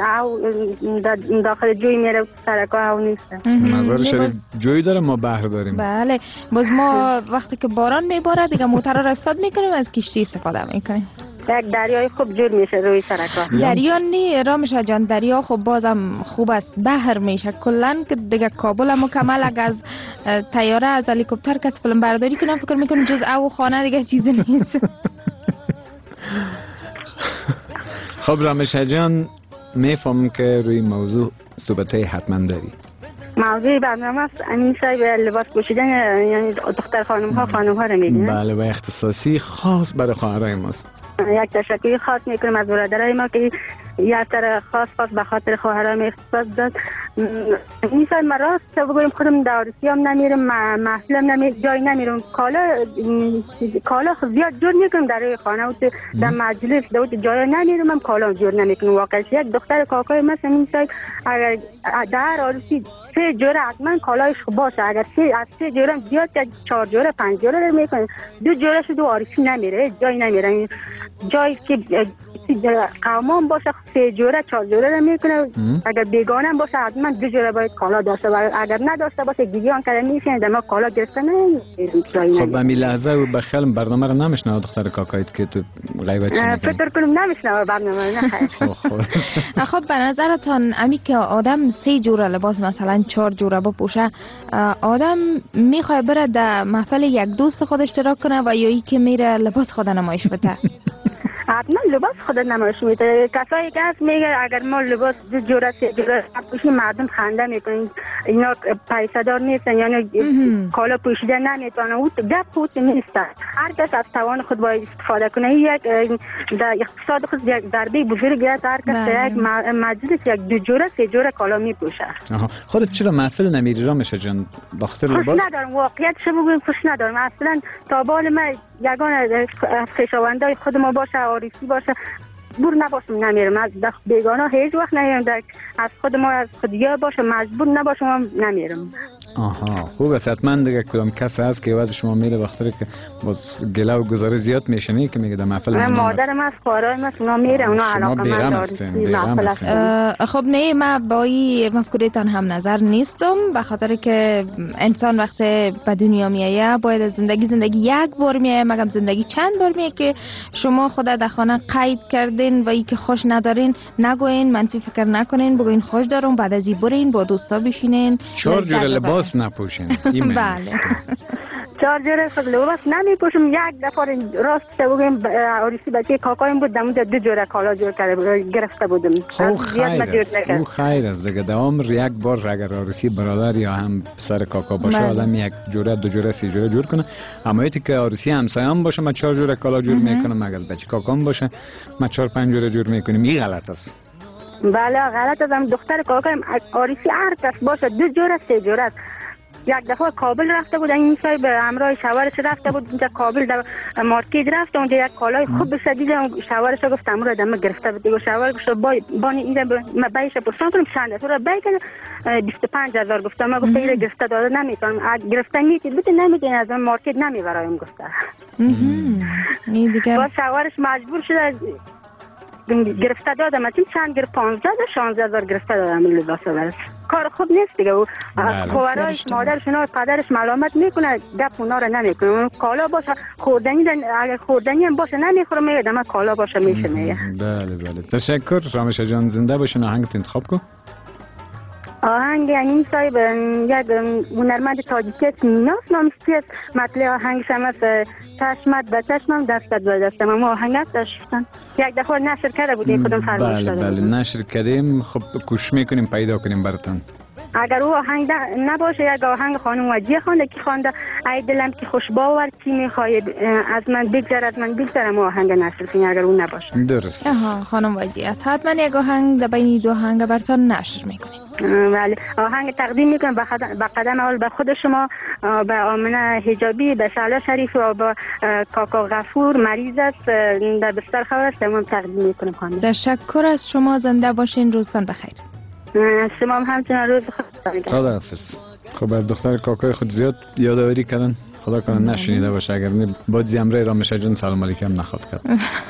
او داخل جوی میره، سرکا او نیست. مزار شریف جوی داره، ما بحر داریم. بله باز ما وقتی که باران میباره دیگه موتر را استاد میکنیم، از کشتی استفاده میکنیم. یک دریای خوب جور میشه روی سرکا. دریا نی رامشه جان، دریا خب بازم خوب است، بحر میشه کلن که دیگه کابل هم مکمل اگه از طیاره از هلیکوپتر کس فیلم برداری کنم فکر میکنم جز او خانه دیگه چیزی نیست. خب رامشه جان میفهمم که روی موضوع صحبتای حتما داری. موضوع برنامه است همین سای لباس پوشیدن، یعنی دختر خانم ها خانم ها رو میگن. بله و اختصاصی خاص برای خواهرای ماست. یک تشکری خاص میکنم از برادرای ما که یک تر خاص خاص به خاطر خواهرام اختصاص داد. این سال ما راست بگویم خودم دارسی هم نمیرم، محفلم نمیرم، جای نمیرم، کالا کالا زیاد جور میکنم در روی خانه و در مجلس دوت جای نمیرم، هم کالا جور نمیکنم. واقعا یک دختر کاکای مثلا این سال اگر در عروسی سه جوره حتما کالایش باشه. اگر سه از سه جوره زیاد که چهار جوره پنج جوره میکنه، دو جوره شو دو آریسی نمیره، جایی نمیره. جایی که قومان باشه سه جوره چهار جوره رو میکنه. اگر بیگانه باشه حتما دو جوره باید کالا داشته باشه. اگر نداشته باشه دیگه آن کار میشه در ما کالا گرفته نه. خب همین لحظه و بخیل برنامه رو نمیشنوه دختر کاکایت که تو غیبت چی میکنی؟ فکر کنم نمیشنوه برنامه نه خیر. خب به نظرتان امی که آدم سه جوره لباس مثلا چهار جوره بپوشه، آدم میخواد بره در محفل یک دوست خود اشتراک کنه و یا ای که میره لباس خود نمایش بده؟ حتما لباس خود نمایش میده. کسایی که هست میگه اگر ما لباس دو جوره سه جوره پوشیم مردم خنده میکنن، اینا پیسه دار نیستن یعنی کالا پوشیده نمیتونن. او گپ خود نیست. هر کس از توان خود باید استفاده کنه. یک در اقتصاد خود یک ضربه بزرگی است. هر کس یک مجلس یک دو جوره سه جوره کالا میپوشه. خودت چرا محفل نمیری رامشه جان؟ بخاطر لباس خوش ندارم، واقعیت شو بگویم خوش ندارم. اصلا تا بال ما یگان خویشاوندای خود ما باشه، عارفی باشه، بور نباشم نمیرم. از بیگانه هیچ وقت نمیرم. از خود ما از خودیا باشه مجبور نباشم نمیرم. آها خوب است. حتما دیگه کدام کس هست که واسه شما میره وقتی که باز گله و گزاره زیاد میشنی که میگه در محفل من مادرم از خواهرای من اونا میره، اونا علاقه من داره. خب نه من با این مفکورتان هم نظر نیستم، به خاطر که انسان وقتی به دنیا میایه باید زندگی زندگی یک بار میایه، مگم زندگی چند بار میایه که شما خود در خانه قید کردین و ای که خوش ندارین نگوین، منفی فکر نکنین، بگوین خوش دارم، بعد از این برین با دوستا بشینین چهار جور لباس نپوشین. بله چهار جوره خود لباس نمیپوشم. یک دفعه راست بگم عروسی بچه کاکایم بود دمون دو جوره کالا جور کرده گرفته بودم. خب خیر است، او خیر است دیگه. در عمر یک بار اگر عروسی برادر یا هم سر کاکا باشه آدم یک جوره دو جوره سه جوره جور کنه. اما ایتی که عروسی همسایه‌ام باشه من چهار جوره کالا جور میکنم، مگر بچه کاکام باشه من چهار پنج جوره جور میکنیم. این غلط است. بله غلط است. دختر کاکایم عروسی هر کس باشه دو جوره سه جوره است. یک دفعه کابل رفته بود، این سای به همراه شوهرش رفته بود اونجا کابل در مارکت رفت اونجا یک کالای خوب بسدید شوهرش گفت امروز دم گرفته بود. دیگه شوهر گفت با بانی اینجا ما بایش پرسان کنم چند تو را بای کنه بیست و پنج هزار گفتم. ما گفت اینو گرفته داده نمیتونم گرفته میتید بود نمیدین از مارکت نمیبرایم گفته. این دیگه با شوهرش مجبور شده گرفته دادم. چون چند گرفت پانزده شانزده هزار گرفته دادم لباس برش. کار خوب نیست دیگه. او خواهرایش مادرش و پدرش ملامت میکنه، گپ اونا رو نمیکنه. کالا باشه خوردنی اگر خوردنی هم باشه نمیخوره میگه دم کالا باشه میشه میگه. بله بله تشکر رامشه جان. زنده باشین. آهنگت انتخاب کن. آهنگ این صاحب یک هنرمند تاجیکی است میناس نامستی است. مطلع آهنگش هم است چشمت به چشمم دستت به دستم. اما آهنگت داشتن یک دفعه نشر کرده بودیم خودم فرمایش داده. بله بله نشر کردیم. خب کوشش میکنیم پیدا کنیم براتون. اگر او آهنگ نباشه یک آهنگ خانم وجیه خوانده که خوانده ای دلم که خوش باور کی میخواد از من بگذر از من بگذرم آهنگ نشر کنی اگر اون نباشه. درست. آها خانم وجیه حتما یک آهنگ در بین دو آهنگ براتون نشر میکنیم. بله آهنگ تقدیم میکنم به قدم اول به خود شما، به آمنه حجابی، به شعله شریف و به کاکا غفور مریض است در بستر خبر است تمام تقدیم میکنم. خانم تشکر از شما. زنده باشین. روزتان بخیر. شما هم همچنان روز خود خدا حافظ. خب از دختر کاکای خود زیاد یادآوری کردن. خدا کنه نشنیده باشه. اگر نه با زمره رامشه جان سلام علیکم نخواد کرد.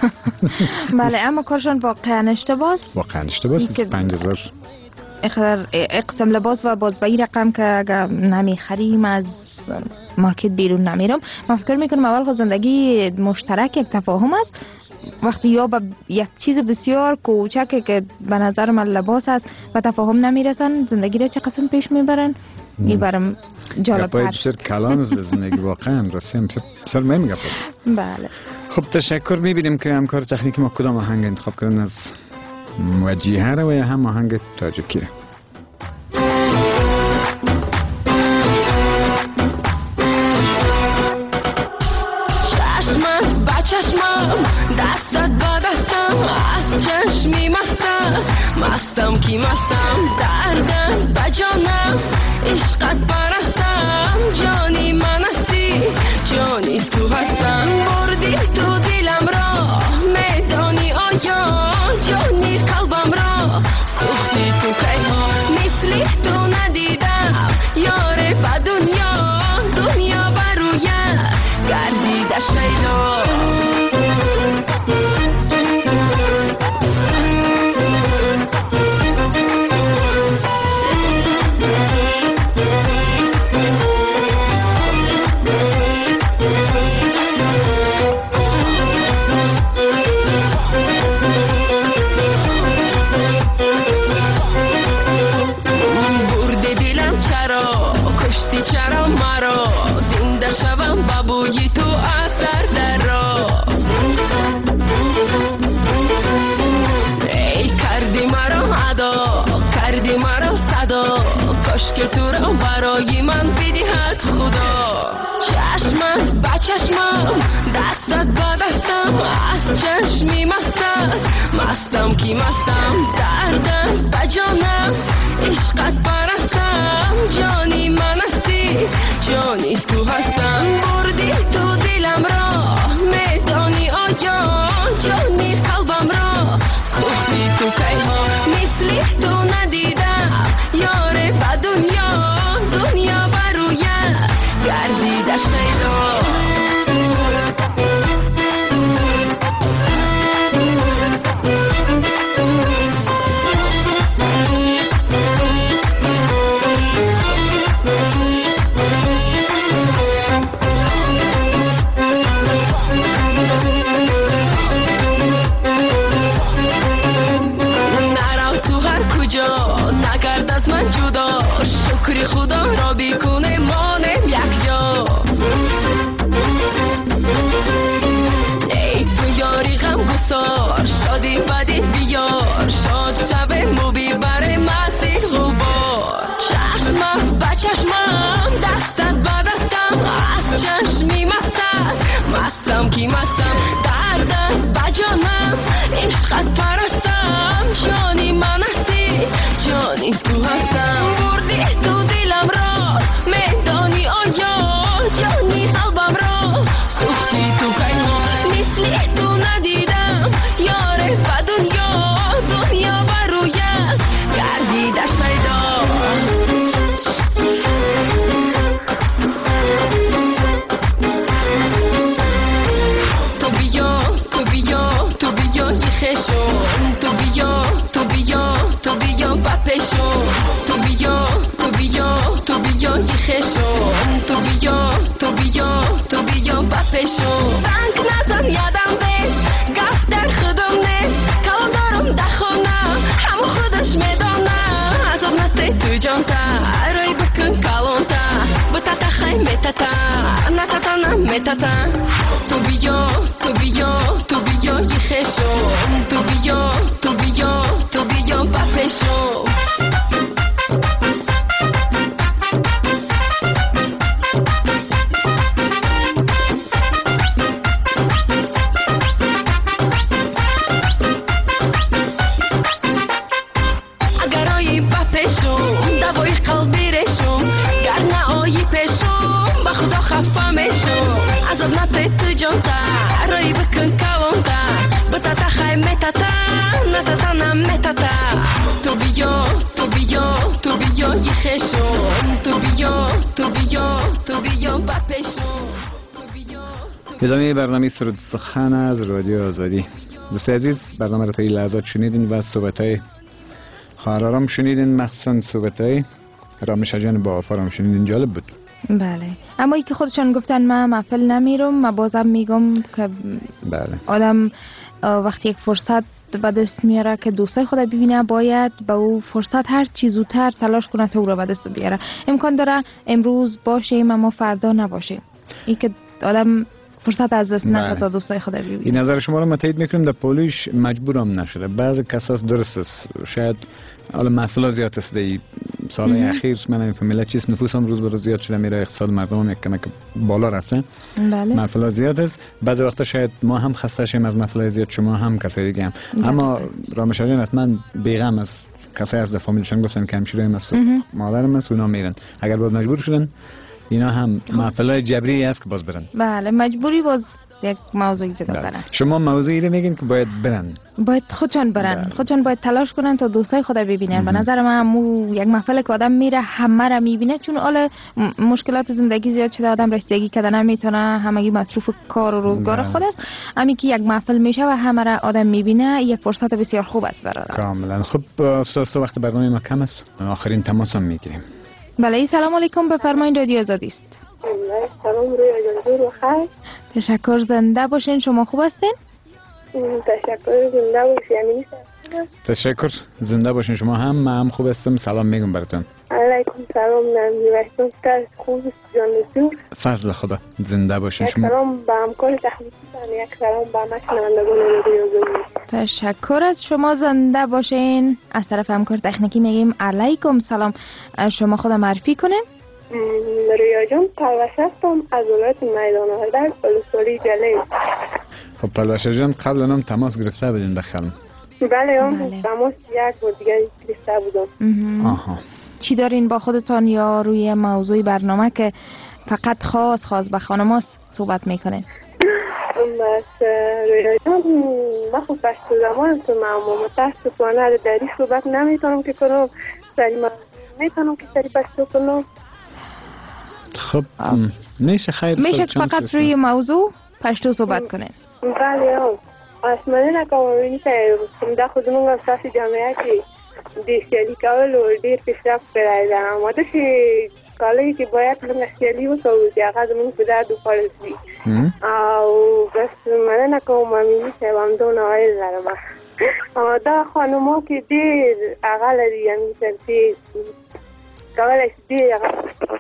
بله اما کارشان واقعا اشتباس. واقعا اشتباس. بیست و پنج هزار اقسام لباس و باز به این رقم که اگر نمیخریم از مارکت بیرون نمیرم. من فکر میکنم اول خود زندگی مشترک یک تفاهم است. وقتی یا با یک چیز بسیار کوچک که به نظر من لباس است و تفاهم نمیرسن زندگی را چه قسم پیش میبرن این برام جالب تر بسیار کلان است به زندگی واقعا. راستی هم بسیار مهم میگه. بله خب تشکر. میبینیم که همکار تکنیکی ما کدام آهنگ انتخاب کردن از وجیه را و یا هم آهنگ تاجیکی را. دستت با دستم از چشمی مستم مستم کی مستم دردم با جانم عشقت پرستم جانی من هستی جانی تو هستم بردی تو دلم را میدانی آیا جانی قلبم را سوختی تو کی نشوم با بوی تو اثر در راه. ای کردی مرا ادا، کردی مرا صدا، کاش که تو را برای من بدهد خدا. چشمت با چشمم، دستت با دستم، از چشمی مستم، مستم کی مستم، دردم با جانم، عشقت پرستم، جانی من هستی، جانی تو هستم. بردی تو دلم را، میدانی آیا، جانی قلبم را، سوختی تو کی ها، مثلی تو ندیدم، یاره با دنیا، دنیا برویه گردیده شیدا. شکر خدا را بیکنه مانم یک جا. ای تو یاری غم گسار، شادی بدی بیار، شاد شوه مو بیبره مستید غبار. چشمم با چشمم، دستت با دستم، از چشمی مستم، مستم کی مستم، دردم با جانم، عشقت پرستم، جانی من هستی، جانی تو هستم. تو دلم را، میدانی آیا، جانی قلبم را، سوختی تو کی ها، مثلی تو ندیدم، یاره با دنیا، دنیا برویه گردیده شیدا. تو بیا، تو بیا، تو بیا یه خشم، تو بیا، تو بیا، تو بیا با پیشم، تو بیا، تو بیا، تو بیا یه خشم، تو بیا، تو بیا، تو بیا با پیشم. زنگ نزن یادم نیست، گفت در خودم نیست، کار دارم در خونه، همو خودش میدانه، عذاب نسته تو جان تا، رای بکن کلون تا، بتاتا خی میتاتا، نتاتا نمیتاتا. تو بیا، تو بیا، تو بیا یه خشم، تو بیا، تو بیا، تو بیا با پیشم. تو بیا، تو بیا، تو بیا یه خشم، تو بیا، تو بیا، تو بیا با پیشم. ادامه برنامه سرود سخن از رادیو آزادی. دوستان عزیز، برنامه رو تا این لحظات شنیدین و صحبت‌های خواهرام شنیدین، مخصوصا صحبت‌های رامش جان با آفارم شنیدین. جالب بود. بله، اما ای که خودشان گفتن من محفل نمیرم، من بازم میگم که بله، آدم وقتی یک فرصت به دست میاره که دوستای خود ببینه، باید به او فرصت هر چی زودتر تلاش کنه تا او را به دست بیاره. امکان داره امروز باشیم اما فردا نباشیم. این که آدم فرصت از دست نده تا دوستای خود ببینه. این نظر شما رو من تایید میکنم. در پولیش مجبورم نشده. بعضی کساس درست است، شاید حالا محفل زیاد است. دی سالهای اخیر من این فامیلا چیز نفوسم روز به روز زیاد شده، میره اقتصاد مردم یک کمک بالا رفته. بله. محفل زیاد است. بعضی وقتا شاید ما هم خسته شیم از محفل زیاد، شما هم کسای دیگه هم. اما رامش جان حتما بیغم است. کسایی از فامیلشون گفتن که همشیره است، مادرم است، اونا میرن. اگر باید مجبور شدن، اینا هم محفلای جبری است که باز برن. بله، مجبوری باز یک موضوعی جدا کنن. شما موضوعی رو میگین که باید برن، باید خودشان برن. بله. خودشان باید تلاش کنن تا دوستای خود ببینن. به نظر من مو یک محفل که آدم میره همه را میبینه، چون حالا مشکلات زندگی زیاد شده، آدم رسیدگی کردن نمیتونه، همگی مصروف کار و روزگار بله. خود است. امی که یک محفل میشه و همه را آدم میبینه، یک فرصت بسیار خوب است برادر. کاملا. خب استاد، وقت برنامه ما کم است، آخرین تماس هم میگیریم. بله، سلام علیکم، بفرمایید، رادیو آزادی است. سلام، روی آزادی رو خیر. تشکر، زنده باشین. شما خوب هستین؟ تشکر، زنده باشین. تشکر، زنده باشین. شما هم، من هم خوب هستم. سلام میگم براتون. علیکم سلام نمی وحشتون که خوب جانتون فضل خدا زنده باشین یک شما. سلام به همکار تحلیفتان، یک سلام به همه شنوندگان رادیو آزادی. تشکر از شما، زنده باشین. از طرف همکار تکنیکی میگیم علیکم سلام. شما خود معرفی کنین. رویا جان پروشه هستم از ولایت میدان آوردن ولسوالی جلیل. خب پروشه جان قبل هم تماس گرفته بودین بخیرم؟ بله هم تماس یک بار دیگه گرفته بودم. آها. چی دارین با خودتان یا روی موضوع برنامه که فقط خاص خاص به خانماست صحبت میکنین؟ بس رویا جان من خب پشت زمان تو معموم متاسفانه دری صحبت نمیتونم که کنم، سری من میتونم که سری پشتو کنم. خب میشه خیر میشه فقط روی موضوع پشتو صحبت کنین؟ بله هم اسمانه نکنم بینی که ده خودمون اساس جامعه که دیشیالی کول و دیر پیشرفت برایدن اما داشتی کالایی که باید هم نشیالی و سعودی اقا زمین کده دو پالسی او بس منه نکنم امینی که هم دون آیل دارم اما دا خانوما که دیر اقا لدی همی سرسی کولش دیر اقا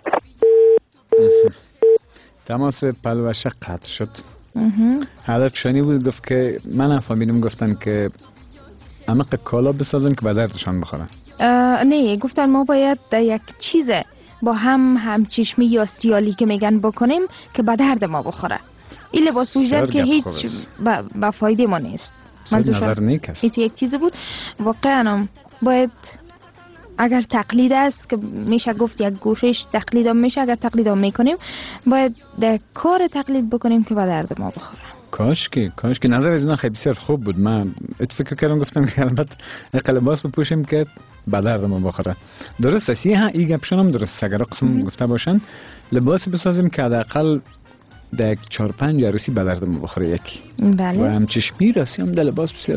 تماس پلوشه قطع شد. هدف شانی بود گفت که من فهمیدم گفتن که عمق کالا بسازن که به دردشان بخورن. نه گفتن ما باید یک چیز با هم همچشمی یا سیالی که میگن بکنیم که به درد ما بخوره. این لباس پوشیدن که هیچ با فایده ما نیست. نظر نیک است. این یک چیز بود واقعا باید اگر تقلید است که میشه گفت یک گوشش تقلید هم میشه، اگر تقلید هم میکنیم باید در کار تقلید بکنیم که به درد ما بخوره. کاش که کاش که نظر از اینا خیلی بسیار خوب بود. من فکر کردم گفتم که البته یک لباس بپوشیم که به درد ما بخوره. درست است. ها این گپشون هم درست اگر قسم گفته باشن لباس بسازیم که حداقل در چهار پنج عروسی به درد ما بخوره یکی. بله. و هم چشمی رسی هم در لباس بسیار.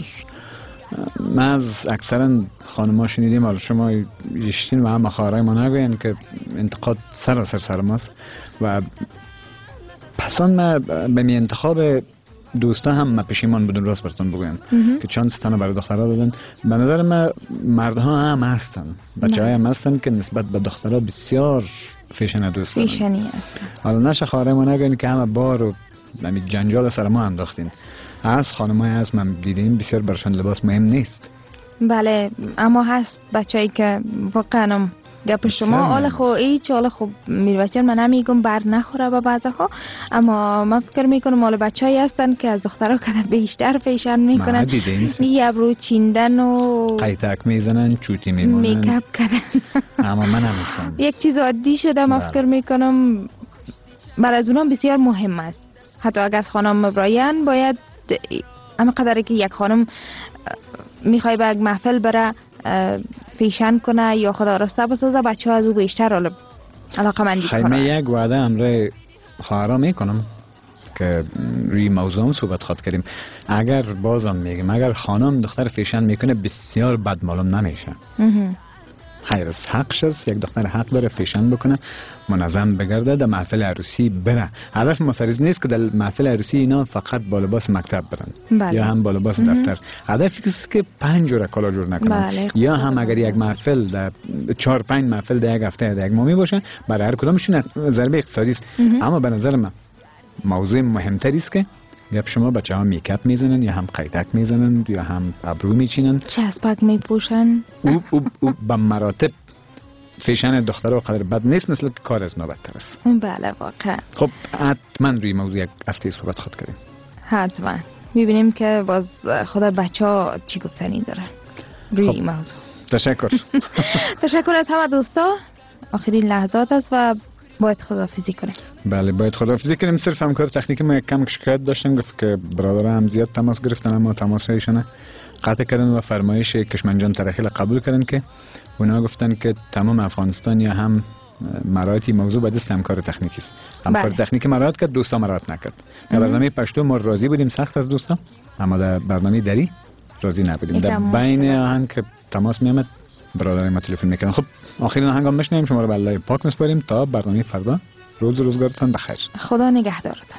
من از اکثرا خانم‌ها شنیدیم حالا شما یشتین و هم خواهرای ما نگوین که انتقاد سراسر سر ماست و پسان ما به می انتخاب دوستا هم ما پشیمان بودن راست براتون بگویم که چند ستانه برای دخترها دادن. به نظر ما مردها هم هستن، بچه‌ها هم هستن که نسبت به دخترها بسیار فیشن دوست دارن. فیشنی هستن. حالا نشه خواهرای ما نگوین که همه بار و جنجال سر ما انداختین. از خانم‌های هست من دیدیم بسیار برشان لباس مهم نیست. بله اما هست بچه‌ای که واقعا گپ شما حال خو هیچ حال خو میر بچه من نمیگم بر نخوره با بعضها، اما من فکر میکنم مال بچه‌ای هستن که از دخترها کده بیشتر فیشن میکنن. یه ابرو چیندن و قیتک میزنن، چوتی میمونن، میکاپ کردن. اما من نمیفهمم. یک چیز عادی شده. من فکر میکنم برای از اونها بسیار مهم است. حتی اگر از خانم براین باید اما قدری که یک خانم میخوای به یک محفل بره فیشن کنه یا خدا راسته بسازه بچه ها از او بیشتر علاقه مندی کنه. خیمه یک وعده امره خواهرا میکنم که روی موضوع صحبت خواد کردیم. اگر بازم میگم اگر خانم دختر فیشن میکنه بسیار بد معلوم نمیشه. خیر از حقش است، یک دختر حق داره فیشن بکنه، منظم بگرده، در محفل عروسی بره. هدف ما سریز نیست که در محفل عروسی اینا فقط با لباس مکتب برن. بله. یا هم با لباس دفتر. هدف است که پنج جور کالا جور نکنن. بله. یا هم اگر یک محفل در چهار پنج محفل در یک هفته در یک ماه باشه برای هر کدامشون ضربه اقتصادی است. اما به نظر من موضوع مهمتری است که گپ شما بچه‌ها میکاپ میزنن یا هم قیتک میزنن یا هم ابرو میچینن، چسبک میپوشن. او او او به مراتب فیشن دخترها قدر بد نیست، مثل که کار از ما بدتر است. بله واقعا. خب حتما روی موضوع یک هفته صحبت خود کردیم. حتما میبینیم که باز خدا بچه‌ها چی گفتنی دارن روی خب. این موضوع. تشکر. تشکر از همه دوستا. آخرین لحظات است و باید خداحافظی کنیم. بله باید خداحافظی کنیم. صرف همکار تکنیکی ما یک کم شکایت داشتن، گفت که برادر هم زیاد تماس گرفتن اما تماسایشون قطع کردن و فرمایش کشمنجان ترخیل قبول کردن که اونا گفتن که تمام افغانستان یا هم مرایتی موضوع باید است همکار تکنیکی است. همکار بله. تکنیکی مرایت کرد، دوستا مرایت نکرد. در برنامه پشتو ما راضی بودیم سخت از دوستا، اما در برنامه دری راضی نبودیم. در بین آهن که تماس میامد برادر ما تلفن میکنن. خب آخرین آهنگ هم بشنویم. شما رو به الله پاک میسپاریم تا برنامه فردا. روز روزگارتان بخیر. خدا نگهدارتان.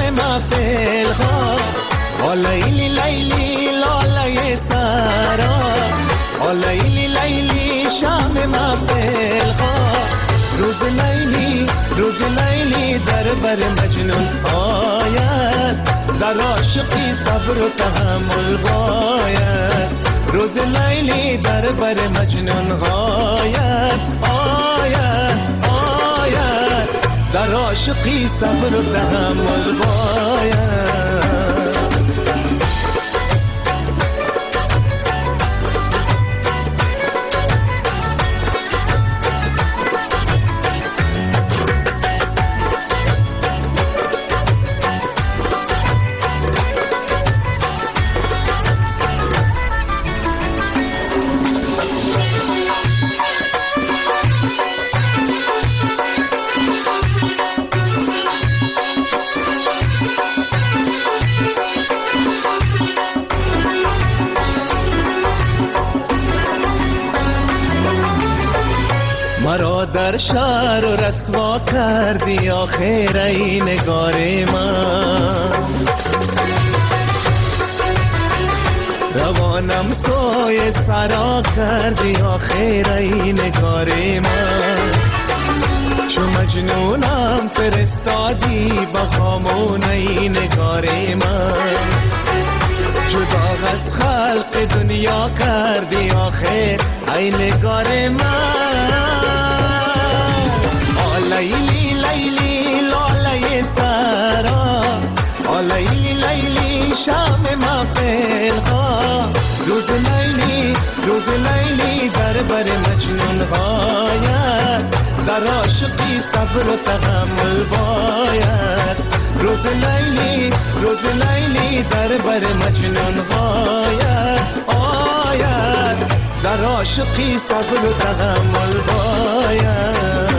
محفل خواه آ لیلی لیلی لاله سرا آ لیلی لیلی شام محفل خواه روز لیلی روز لیلی در بر مجنون آید در عاشقی صبر و تحمل باید روز لیلی در بر مجنون آید آید آید در عاشقی صبر و تحمل باید مرا در شهر و رسوا کردی آخر ای نگار من روانم سوی سرا کردی آخر ای نگار من چو مجنونم فرستادی با خامون ای نگار من جدا از خلق دنیا کردی آخر ای نگار من لیلی لیلی لاله سرا آ لیلی لیلی شام محفل خواه روز لیلی روز لیلی در بر مجنون باید در عاشقی صبر و تحمل باید روز لیلی روز لیلی در بر مجنون باید آید در عاشقی صبر و تحمل باید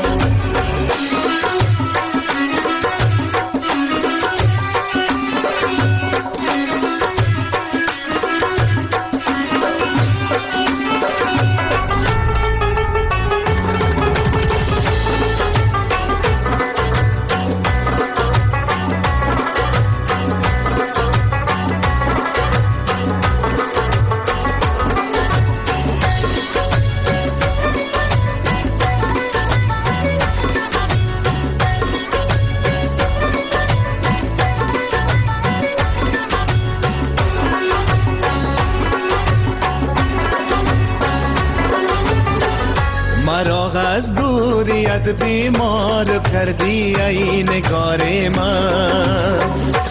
مرا از دوریت بیمار کردی ای نگار من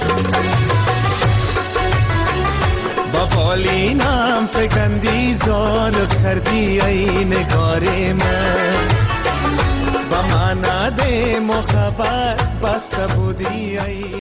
با بالینم فکندی زال کردی ای نگار من با من ده مخبر بسته بودی ای